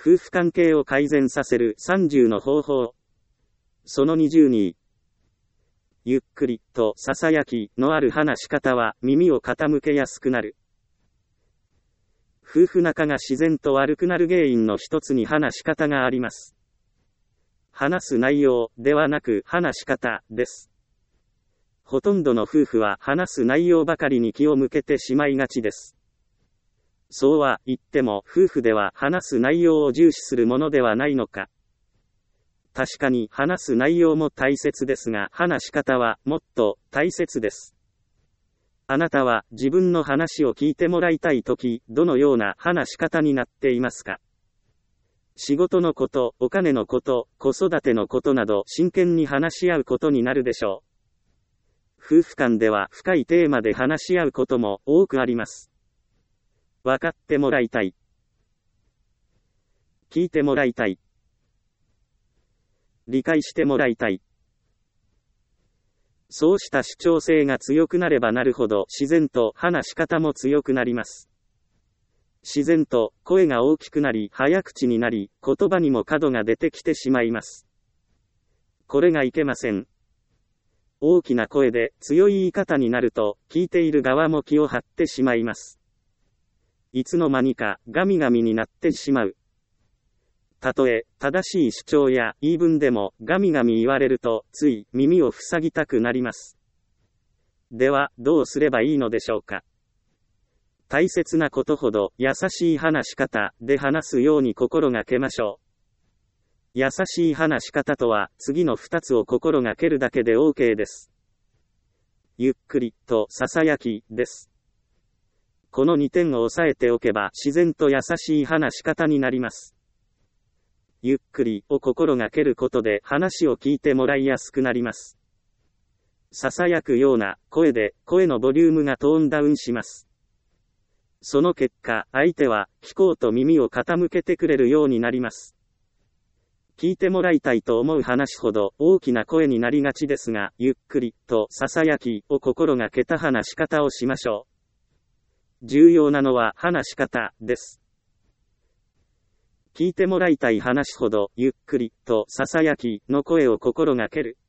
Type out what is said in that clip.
夫婦関係を改善させる30の方法。その22。ゆっくりと囁きのある話し方は耳を傾けやすくなる。夫婦仲が自然と悪くなる原因の一つに話し方があります。話す内容ではなく話し方です。ほとんどの夫婦は話す内容ばかりに気を向けてしまいがちです。そうは言っても夫婦では話す内容を重視するものではないのか。確かに話す内容も大切ですが、話し方はもっと大切です。あなたは自分の話を聞いてもらいたいとき、どのような話し方になっていますか？仕事のこと、お金のこと、子育てのことなど真剣に話し合うことになるでしょう。夫婦間では深いテーマで話し合うことも多くあります。分かってもらいたい。聞いてもらいたい。理解してもらいたい。そうした主張性が強くなればなるほど自然と話し方も強くなります。自然と声が大きくなり早口になり言葉にも角が出てきてしまいます。これがいけません。大きな声で強い言い方になると聞いている側も気を張ってしまいます。いつの間にかガミガミになってしまう。たとえ正しい主張や言い分でもガミガミ言われるとつい耳を塞ぎたくなります。ではどうすればいいのでしょうか。大切なことほど優しい話し方で話すように心がけましょう。優しい話し方とは次の2つを心がけるだけで OK です。ゆっくりと囁きです。この2点を押さえておけば自然と優しい話し方になります。ゆっくりを心がけることで話を聞いてもらいやすくなります。囁くような声で声のボリュームがトーンダウンします。その結果、相手は聞こうと耳を傾けてくれるようになります。聞いてもらいたいと思う話ほど大きな声になりがちですが、ゆっくりと囁きを心がけた話し方をしましょう。重要なのは話し方です。聞いてもらいたい話ほどゆっくりと囁きの声を心がける。